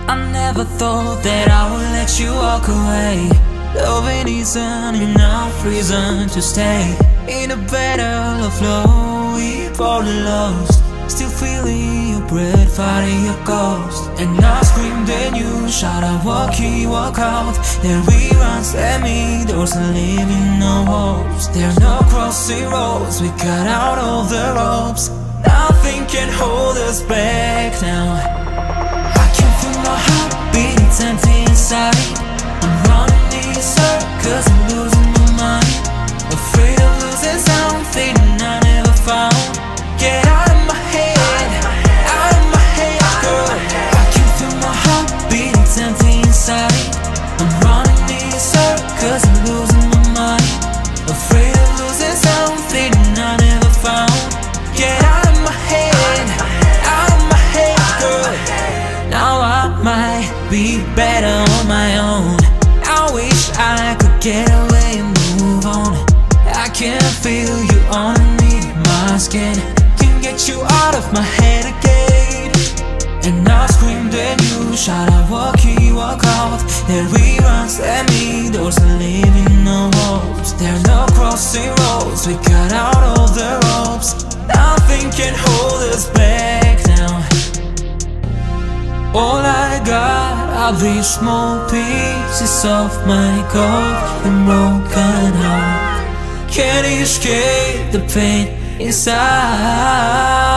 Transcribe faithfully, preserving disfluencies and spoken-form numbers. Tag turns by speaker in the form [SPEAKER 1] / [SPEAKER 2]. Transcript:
[SPEAKER 1] I never thought that I would let you walk away. Loving isn't enough reason to stay. In a battle of love, we both lost. Still feeling your breath, fighting your ghost. And I screamed and you shout, I walk in, walk out. There we run, let me doors and leaving no hopes. There are no crossing roads, we got out of the ropes. Nothing can hold us back now. I can feel my heart beating, it's empty inside. I'm running in circles and losing my mind. Afraid of losing something I never found. Get out of my head, out of my head, girl. I can feel my heart beating, it's empty inside. I'm running in circles and losing my mind. Afraid of losing something I never found. Get out of my head, out of my head, girl. Now I might be better on my own. I wish I could get away and move on. I can feel you underneath my skin. Can't get you out of my head again. And I screamed and you shout, I walk in, walk out. There we run, let me doors and leaving no hopes. There are no crossing roads, we got out of the ropes. Nothing can hold us back now. All I got are these small pieces of my cold and broken heart. Can't escape the pain inside.